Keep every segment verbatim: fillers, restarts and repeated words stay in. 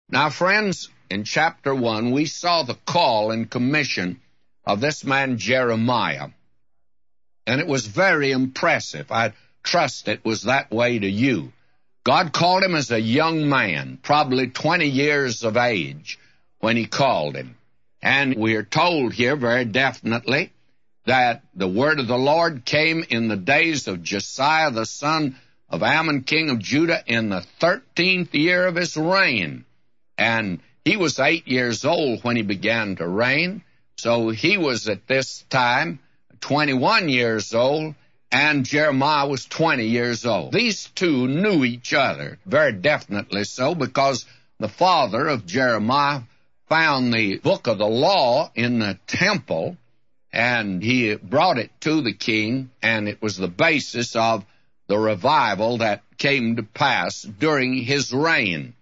Now, friends, in chapter one, we saw the call and commission of this man Jeremiah, and it was very impressive. I trust it was that way to you. God called him as a young man, probably twenty years of age, when he called him. And we are told here very definitely that the word of the Lord came in the days of Josiah, the son of Ammon, king of Judah, in the thirteenth year of his reign. And he was eight years old when he began to reign, so he was at this time twenty-one years old, and Jeremiah was twenty years old. These two knew each other, very definitely so, because the father of Jeremiah found the book of the law in the temple, and he brought it to the king, and it was the basis of the revival that came to pass during his reign.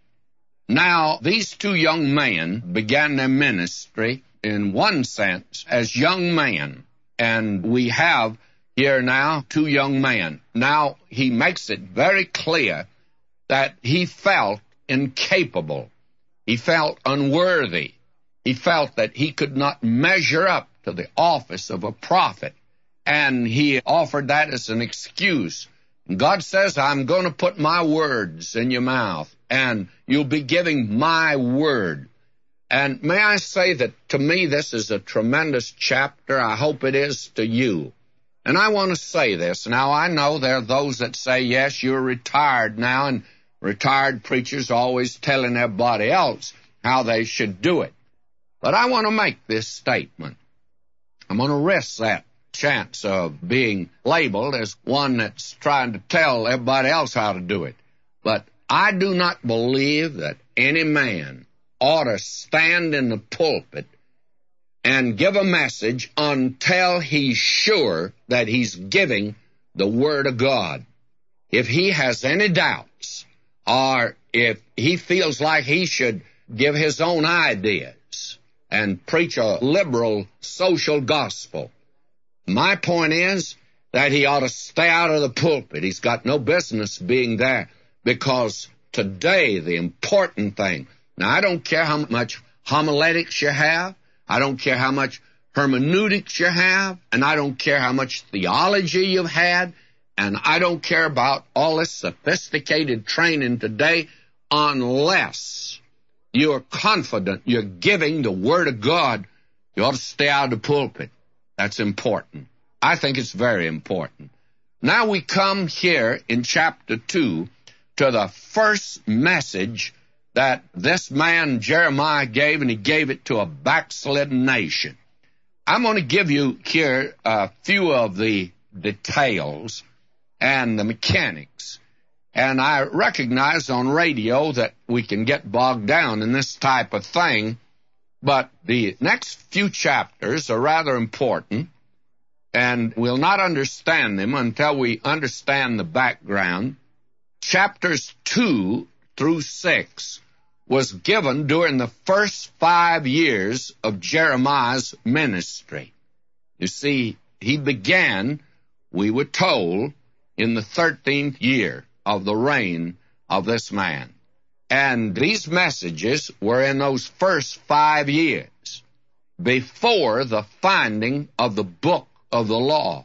Now, these two young men began their ministry, in one sense, as young men, and we have here now two young men. Now, he makes it very clear that he felt incapable. He felt unworthy. He felt that he could not measure up to the office of a prophet, and he offered that as an excuse. And God says, I'm going to put my words in your mouth, and you'll be giving my word. And may I say that to me this is a tremendous chapter. I hope it is to you. And I want to say this. Now, I know there are those that say, yes, you're retired now, and retired preachers are always telling everybody else how they should do it. But I want to make this statement. I'm going to risk that chance of being labeled as one that's trying to tell everybody else how to do it. But I do not believe that any man ought to stand in the pulpit and give a message until he's sure that he's giving the Word of God. If he has any doubts, or if he feels like he should give his own ideas and preach a liberal social gospel, my point is that he ought to stay out of the pulpit. He's got no business being there, because today the important thing, now I don't care how much homiletics you have, I don't care how much hermeneutics you have, and I don't care how much theology you've had, and I don't care about all this sophisticated training today, unless you're confident you're giving the Word of God. You ought to stay out of the pulpit. That's important. I think it's very important. Now we come here in chapter two to the first message that this man Jeremiah gave, and he gave it to a backslidden nation. I'm going to give you here a few of the details and the mechanics. And I recognize on radio that we can get bogged down in this type of thing, but the next few chapters are rather important, and we'll not understand them until we understand the background. Chapters two through six was given during the first five years of Jeremiah's ministry. You see, he began, we were told, in the thirteenth year of the reign of this man. And these messages were in those first five years, before the finding of the book of the law.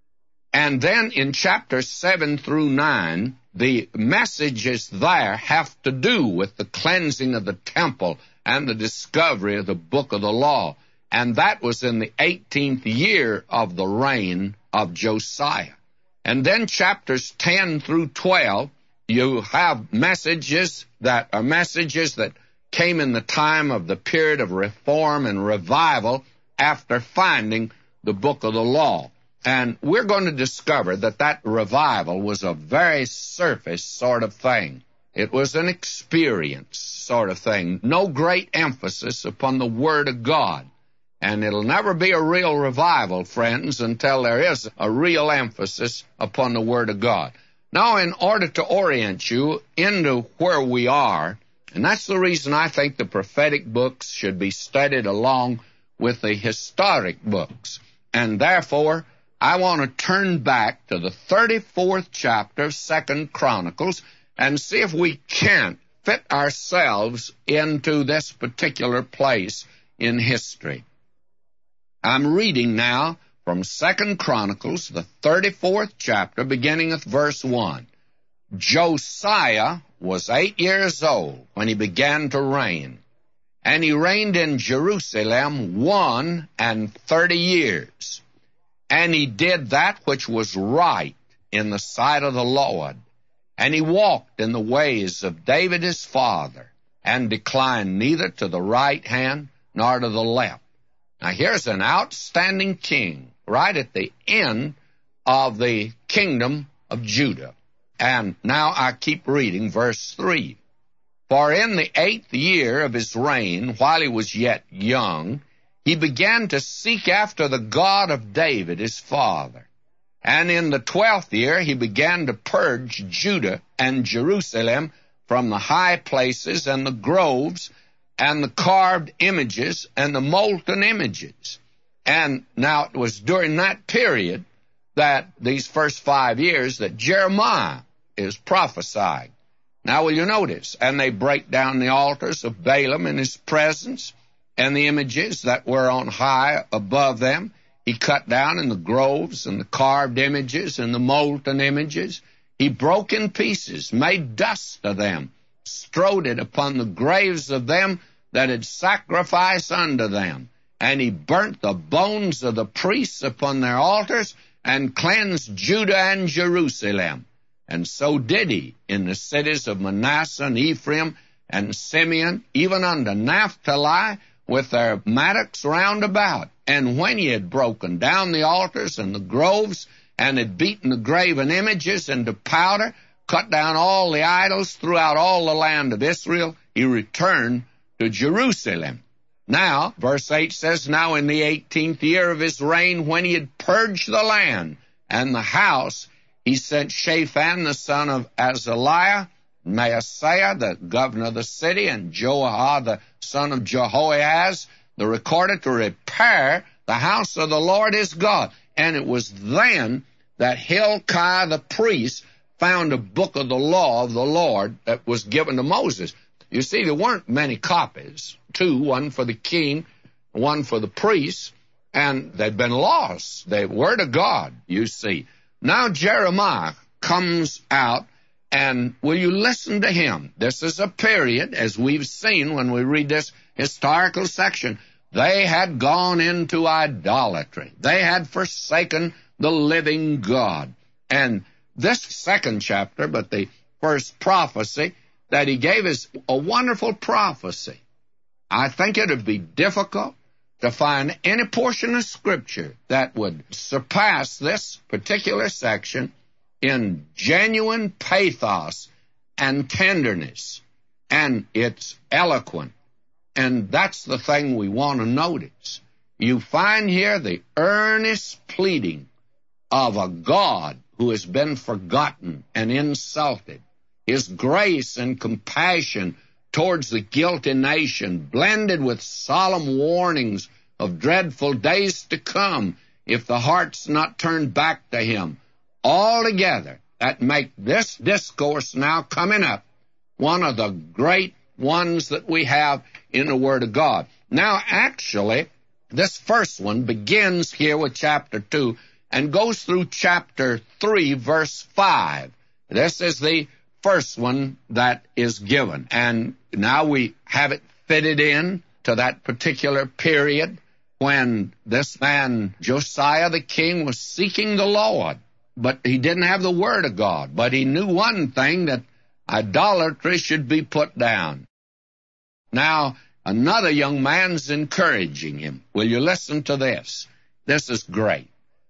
And then in chapters seven through nine, the messages there have to do with the cleansing of the temple and the discovery of the book of the law. And that was in the eighteenth year of the reign of Josiah. And then chapters ten through twelve, you have messages that are messages that came in the time of the period of reform and revival after finding the book of the law. And we're going to discover that that revival was a very surface sort of thing. It was an experience sort of thing. No great emphasis upon the Word of God. And it'll never be a real revival, friends, until there is a real emphasis upon the Word of God. Now, in order to orient you into where we are, and that's the reason I think the prophetic books should be studied along with the historic books. And therefore, I want to turn back to the thirty-fourth chapter of Second Chronicles and see if we can't fit ourselves into this particular place in history. I'm reading now from Second Chronicles, the thirty-fourth chapter, beginning with verse one. Josiah was eight years old when he began to reign, and he reigned in Jerusalem one and thirty years. And he did that which was right in the sight of the Lord, and he walked in the ways of David his father, and declined neither to the right hand nor to the left. Now here's an outstanding king right at the end of the kingdom of Judah. And now I keep reading verse three. For in the eighth year of his reign, while he was yet young, he began to seek after the God of David his father. And in the twelfth year he began to purge Judah and Jerusalem from the high places and the groves and the carved images and the molten images. And now it was during that period, that these first five years, that Jeremiah is prophesying. Now will you notice, and they break down the altars of Balaam in his presence, and the images that were on high above them. He cut down in the groves and the carved images and the molten images. He broke in pieces, made dust of them, strode it upon the graves of them that had sacrificed unto them. And he burnt the bones of the priests upon their altars, and cleansed Judah and Jerusalem. And so did he in the cities of Manasseh and Ephraim and Simeon, even unto Naphtali, with their mattocks round about. And when he had broken down the altars and the groves, and had beaten the graven images into powder, cut down all the idols throughout all the land of Israel, he returned to Jerusalem. Now, verse eight says, Now in the eighteenth year of his reign, when he had purged the land and the house, he sent Shaphan the son of Azaliah, Maaseiah the governor of the city, and Joah the son of Jehoahaz the recorder, to repair the house of the Lord his God. And it was then that Hilkiah the priest found a book of the law of the Lord that was given to Moses. You see, there weren't many copies. Two, one for the king, one for the priests, and they'd been lost. They were to God, you see. Now Jeremiah comes out, and will you listen to him? This is a period, as we've seen when we read this historical section. They had gone into idolatry. They had forsaken the living God. And this second chapter, but the first prophecy that he gave, is a wonderful prophecy. I think it would be difficult to find any portion of Scripture that would surpass this particular section in genuine pathos and tenderness, and it's eloquent. And that's the thing we want to notice. You find here the earnest pleading of a God who has been forgotten and insulted. His grace and compassion towards the guilty nation, blended with solemn warnings of dreadful days to come if the heart's not turned back to him. Altogether, that make this discourse now coming up one of the great ones that we have in the Word of God. Now, actually, this first one begins here with chapter two and goes through chapter three, verse five. This is the first one that is given. And now we have it fitted in to that particular period when this man, Josiah the king, was seeking the Lord. But he didn't have the Word of God. But he knew one thing, that idolatry should be put down. Now, another young man's encouraging him. Will you listen to this? This is great.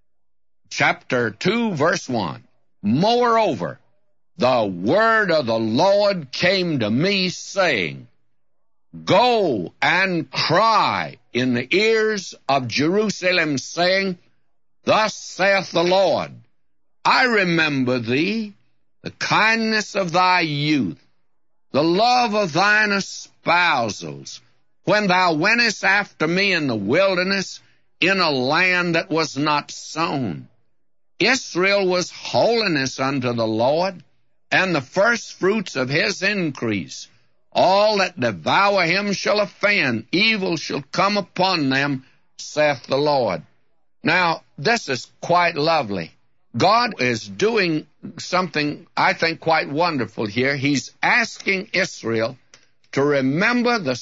Chapter two, verse one. Moreover, the word of the Lord came to me, saying, Go and cry in the ears of Jerusalem, saying, Thus saith the Lord, I remember thee, the kindness of thy youth, the love of thine espousals, when thou wentest after me in the wilderness, in a land that was not sown. Israel was holiness unto the Lord, and the firstfruits of his increase. All that devour him shall offend. Evil shall come upon them, saith the Lord. Now, this is quite lovely. God is doing something, I think, quite wonderful here. He's asking Israel to remember the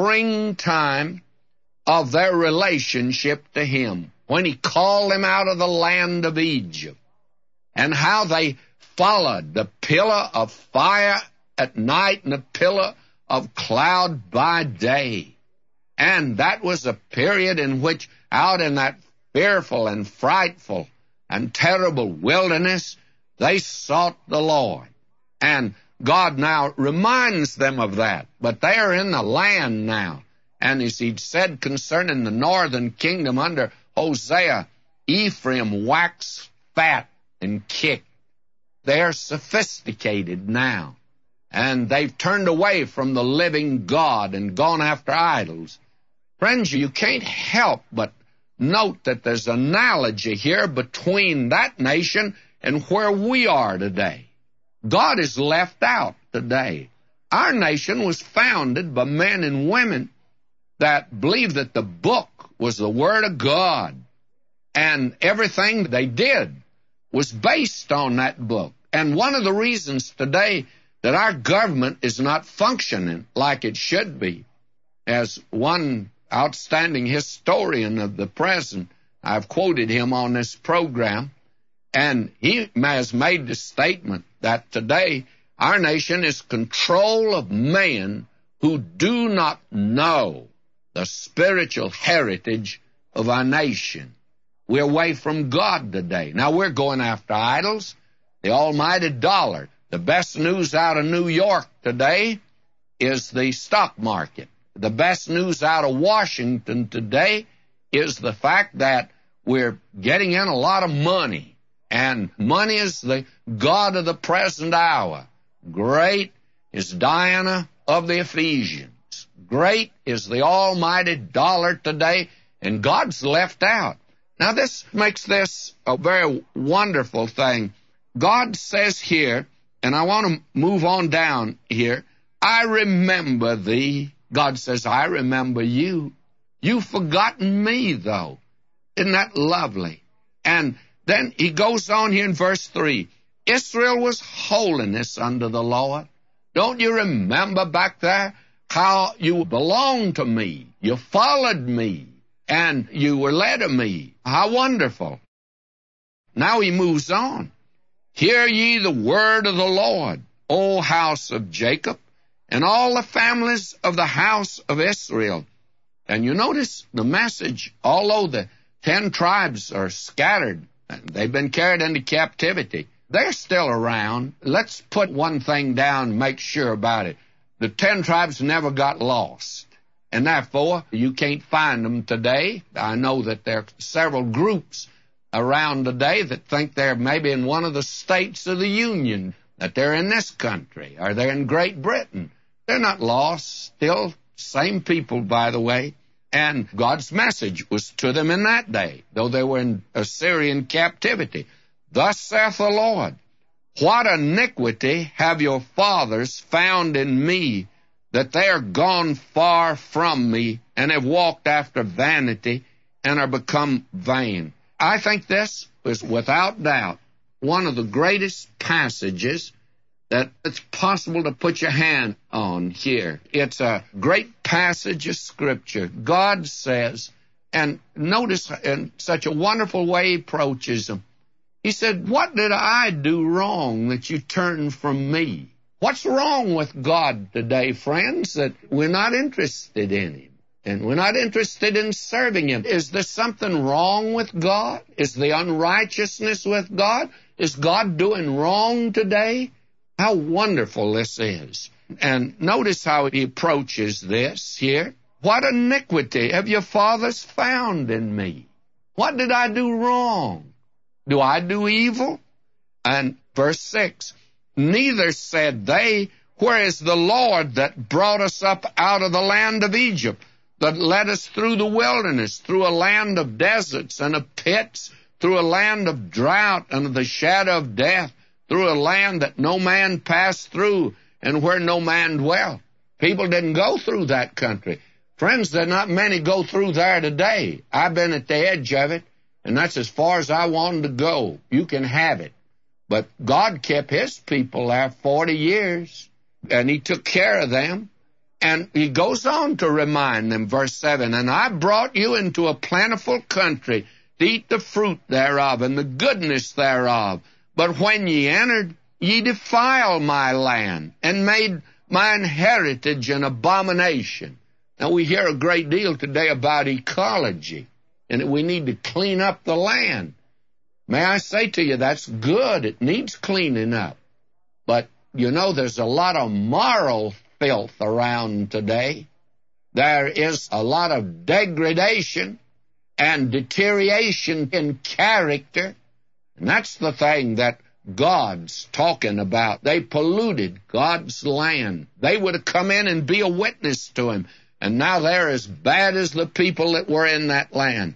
springtime of their relationship to him, when he called them out of the land of Egypt, and how they followed the pillar of fire at night and the pillar of cloud by day. And that was a period in which, out in that fearful and frightful and terrible wilderness, they sought the Lord. And God now reminds them of that. But they are in the land now. And as he said concerning the northern kingdom under Hosea, Ephraim waxed fat and kicked. They're sophisticated now. And they've turned away from the living God and gone after idols. Friends, you can't help but note that there's an analogy here between that nation and where we are today. God is left out today. Our nation was founded by men and women that believed that the book was the Word of God, and everything they did was based on that book. And one of the reasons today that our government is not functioning like it should be, as one outstanding historian of the present, I've quoted him on this program, and he has made the statement that today our nation is control of men who do not know the spiritual heritage of our nation. We're away from God today. Now we're going after idols, the almighty dollar. The best news out of New York today is the stock market. The best news out of Washington today is the fact that we're getting in a lot of money. And money is the god of the present hour. Great is Diana of the Ephesians. Great is the almighty dollar today, and God's left out. Now this makes this a very wonderful thing. God says here, and I want to move on down here, I remember thee. God says, I remember you. You've forgotten me, though. Isn't that lovely? And then he goes on here in verse three. Israel was holiness unto the Lord. Don't you remember back there how you belonged to me? You followed me, and you were led of me. How wonderful. Now he moves on. Hear ye the word of the Lord, O house of Jacob, and all the families of the house of Israel. And you notice the message, although the ten tribes are scattered, they've been carried into captivity, they're still around. Let's put one thing down and make sure about it. The ten tribes never got lost, and therefore you can't find them today. I know that there are several groups around today that think they're maybe in one of the states of the Union, that they're in this country, or they're in Great Britain. They're not lost, still same people, by the way, and God's message was to them in that day, though they were in Assyrian captivity. Thus saith the Lord, what iniquity have your fathers found in me, that they are gone far from me, and have walked after vanity, and are become vain. I think this is without doubt one of the greatest passages that it's possible to put your hand on here. It's a great passage of Scripture. God says, and notice in such a wonderful way he approaches them. He said, what did I do wrong that you turned from me? What's wrong with God today, friends, that we're not interested in him? And we're not interested in serving him. Is there something wrong with God? Is the unrighteousness with God? Is God doing wrong today? How wonderful this is. And notice how he approaches this here. What iniquity have your fathers found in me? What did I do wrong? Do I do evil? And verse six, neither said they, where is the Lord that brought us up out of the land of Egypt, that led us through the wilderness, through a land of deserts and of pits, through a land of drought and of the shadow of death, through a land that no man passed through, and where no man dwelt. People didn't go through that country. Friends, there are not many go through there today. I've been at the edge of it, and that's as far as I wanted to go. You can have it. But God kept his people there forty years, and he took care of them. And he goes on to remind them, verse seven, and I brought you into a plentiful country to eat the fruit thereof and the goodness thereof. But when ye entered, ye defiled my land and made mine heritage an abomination. Now, we hear a great deal today about ecology, and that we need to clean up the land. May I say to you, that's good. It needs cleaning up. But, you know, there's a lot of moral filth around today. There is a lot of degradation and deterioration in character. And that's the thing that God's talking about. They polluted God's land. They would have come in and be a witness to him. And now they're as bad as the people that were in that land.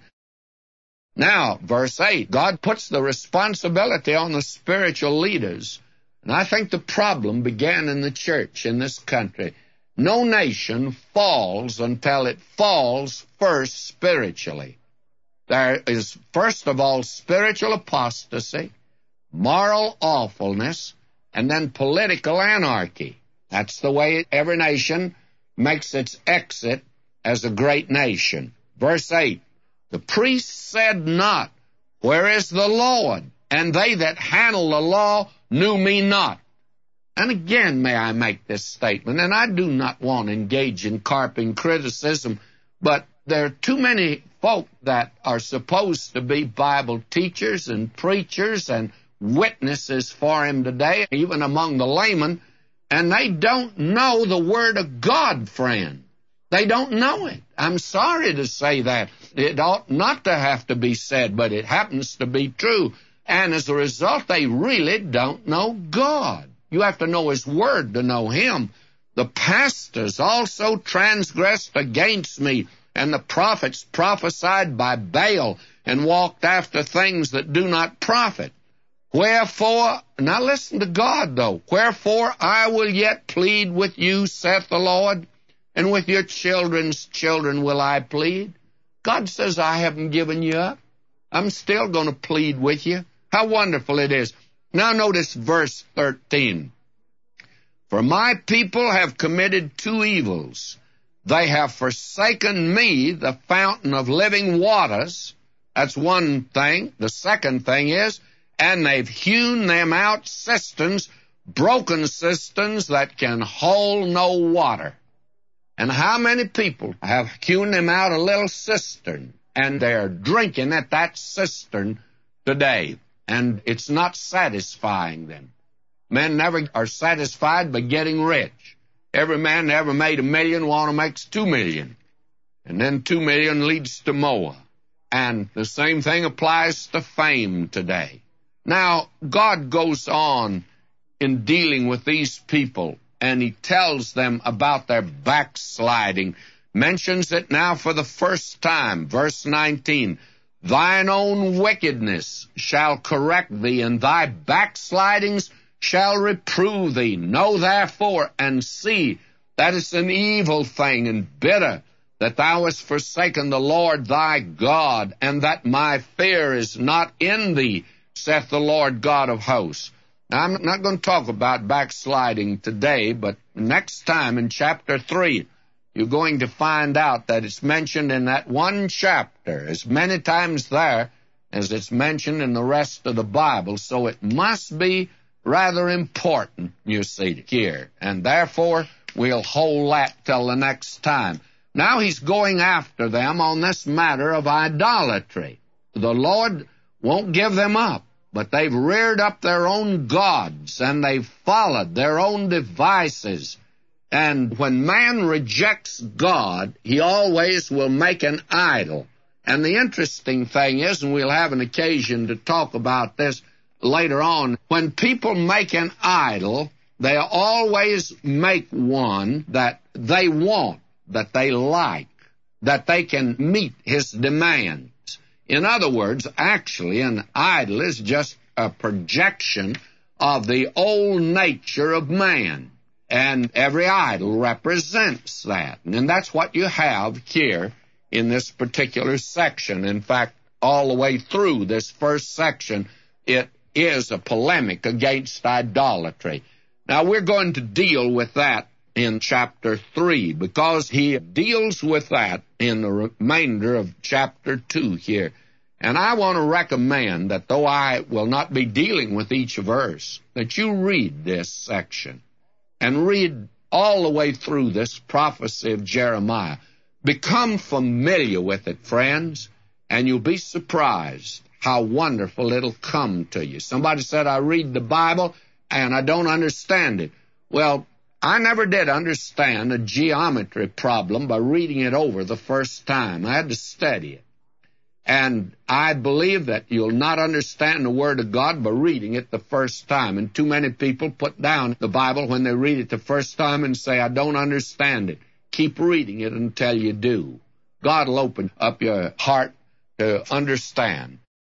Now, verse eight, God puts the responsibility on the spiritual leaders. And I think the problem began in the church in this country. No nation falls until it falls first spiritually. There is, first of all, spiritual apostasy, moral awfulness, and then political anarchy. That's the way every nation makes its exit as a great nation. Verse eight, the priest said not, where is the Lord? And they that handle the law knew me not. And again, may I make this statement, and I do not want to engage in carping criticism, but there are too many folk that are supposed to be Bible teachers and preachers and witnesses for him today, even among the laymen, and they don't know the Word of God, friend. They don't know it. I'm sorry to say that. It ought not to have to be said, but it happens to be true. And as a result, they really don't know God. You have to know his Word to know him. The pastors also transgressed against me, and the prophets prophesied by Baal, and walked after things that do not profit. Wherefore, now listen to God, though. Wherefore I will yet plead with you, saith the Lord, and with your children's children will I plead. God says, I haven't given you up. I'm still going to plead with you. How wonderful it is. Now notice verse thirteen. For my people have committed two evils. They have forsaken me, the fountain of living waters. That's one thing. The second thing is, and they've hewn them out cisterns, broken cisterns that can hold no water. And how many people have hewn them out a little cistern, and they're drinking at that cistern today, and it's not satisfying them. Men never are satisfied by getting rich. Every man that ever made a million want to make two million, and then two million leads to more. And the same thing applies to fame today. Now, God goes on in dealing with these people, and he tells them about their backsliding. Mentions it now for the first time. Verse nineteen, thine own wickedness shall correct thee, and thy backslidings shall reprove thee. Know therefore and see that it's an evil thing and bitter, that thou hast forsaken the Lord thy God, and that my fear is not in thee, saith the Lord God of hosts. Now, I'm not going to talk about backsliding today, but next time in chapter three, you're going to find out that it's mentioned in that one chapter as many times there as it's mentioned in the rest of the Bible. So it must be rather important, you see, here. And therefore, we'll hold that till the next time. Now he's going after them on this matter of idolatry. The Lord won't give them up, but they've reared up their own gods, and they've followed their own devices. And when man rejects God, he always will make an idol. And the interesting thing is, and we'll have an occasion to talk about this later on, when people make an idol, they always make one that they want, that they like, that they can meet his demands. In other words, actually, an idol is just a projection of the old nature of man. And every idol represents that. And that's what you have here in this particular section. In fact, all the way through this first section, it is a polemic against idolatry. Now, we're going to deal with that in chapter three, because he deals with that in the remainder of chapter two here. And I want to recommend that though I will not be dealing with each verse, that you read this section and read all the way through this prophecy of Jeremiah. Become familiar with it, friends, and you'll be surprised how wonderful it'll come to you. Somebody said, I read the Bible and I don't understand it. Well, I never did understand a geometry problem by reading it over the first time. I had to study it. And I believe that you'll not understand the Word of God by reading it the first time. And too many people put down the Bible when they read it the first time and say, I don't understand it. Keep reading it until you do. God will open up your heart to understand.